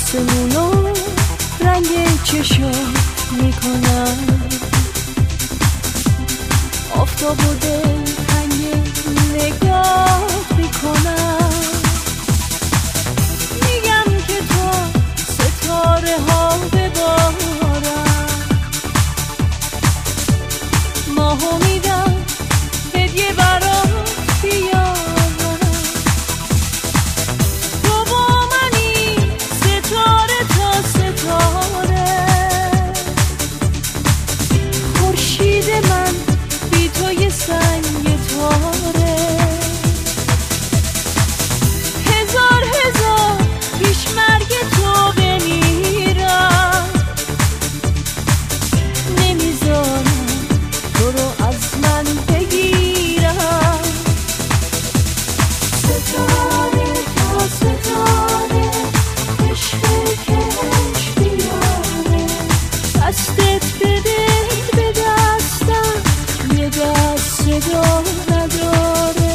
آسمونو رنگ چشم میکنم، آفتاب و دلتنگ نگاه میکنم. میگم که تا ستاره ها ببارم، ماهو میدم هدیه برات بیارم. تو با منی ستاره تا ستاره، خورشید من بی تو یه سنگ تاره. هزار هزار پیش مرگ تو بمیرم، نمیذارم تو رو از من بگیرم. ستاره تا ستاره عشق کشتیاره، دستت بده به دستم یه دست صدا نداره.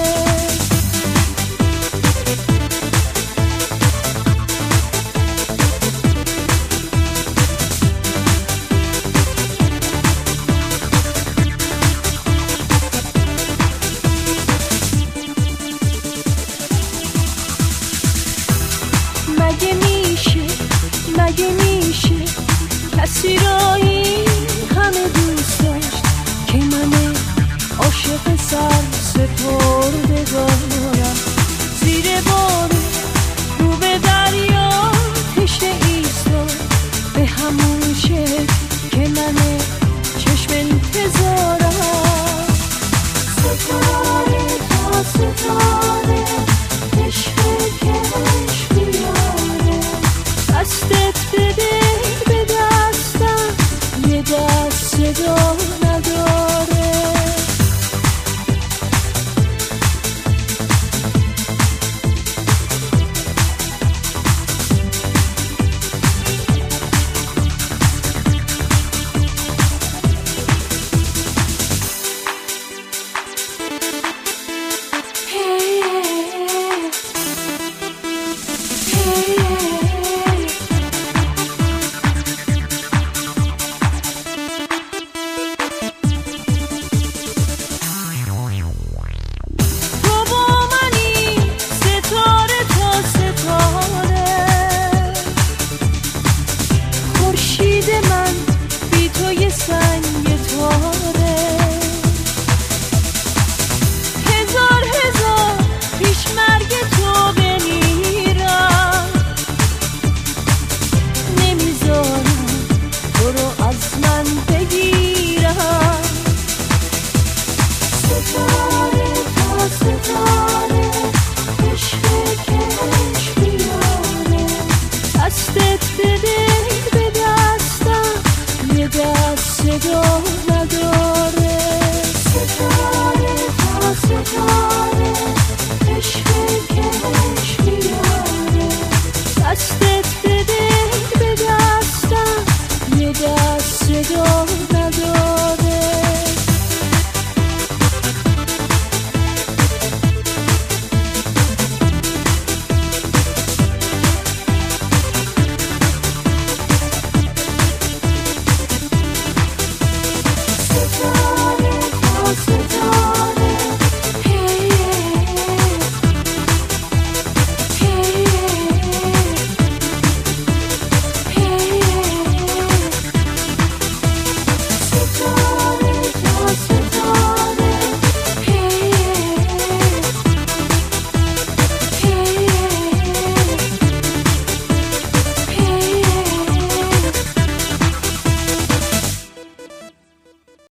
مگه میشه کسی را این همه دوست داشت که من عاشق سر سپرده دارم. زیر بار رو به دریا